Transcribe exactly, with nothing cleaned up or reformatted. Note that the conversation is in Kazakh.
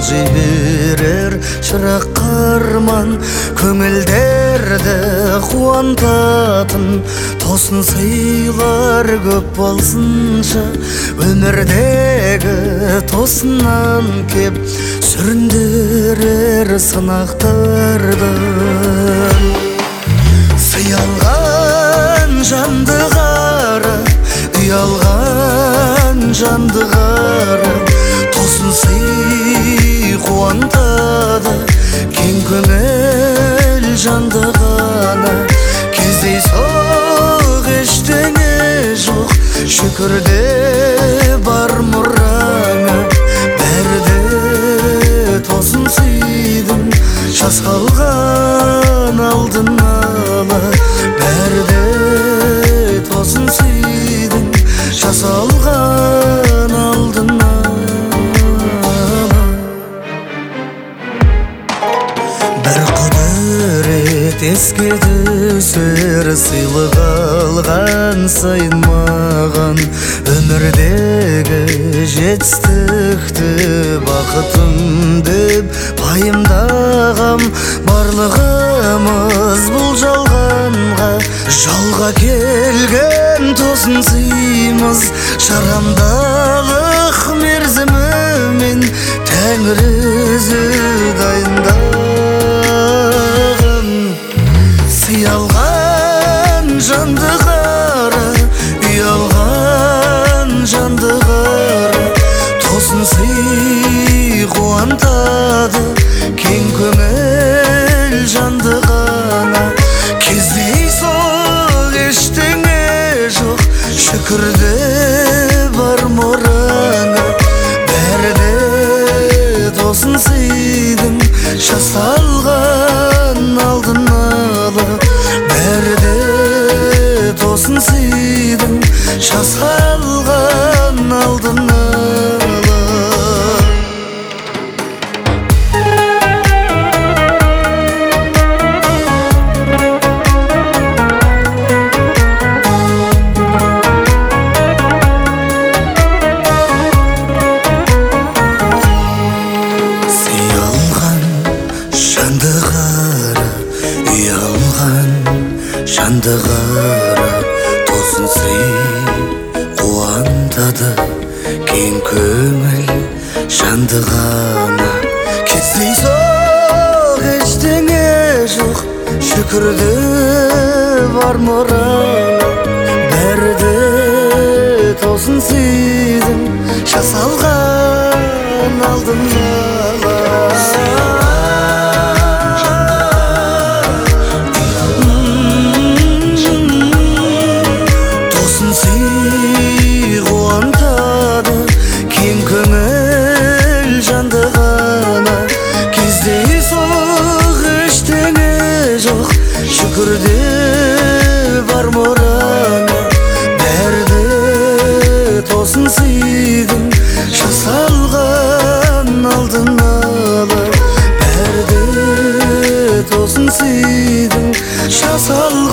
жиберер шырақ қарман, көңілдерді қуантатын тосын сыйлар көп болсыншы, өмірдегі тосыннан кеп сүріндірер сынақтарды. Сыялған жанды қара, ұялған жанды қара, тосын сый қуантады, кең көңіл жанды ғана. Кездейсоқ ештеңе жоқ, шүкірде бар мұраңа. Бәрді тосын сыйдың, жас қалған алдын ала. Бәрді тосын сыйдың, жас алған алдын ала. Бір құдірет еске түсер, сыйлық алған сайын маған. Өмірдегі жетістікті бақытым деп пайымдағам. Барлығымыз бұл жалғанға, жалға келген тосын сыймыз. Жарамдалық мерзімімен Тәңір өзі дайындаған. Сыялған жанды қара, ұялған жанды қара, тосын сый қуантады, кең көңіл жанды ғана. Кездейсоқ ештеңе жоқ, шүкірде бар мұраңа. Бәрді тосын сыйдың, жас алған алдын ала. Бәрді тосын сыйдың, жас алған алдын ала. Жанды қара, ұялған жанды қара, тосын сый қуантады, кең көңіл жанды ғана. Кездейсоқ ештеңе жоқ, шүкірде бар мұраңа. Бәрді тосын сыйдың, жас алған алдын ала. Шүкірде бар мұраңа. Бәрді тосын сыйдың, жас алған алдын ала. Бәрді тосын сыйдың, жас алған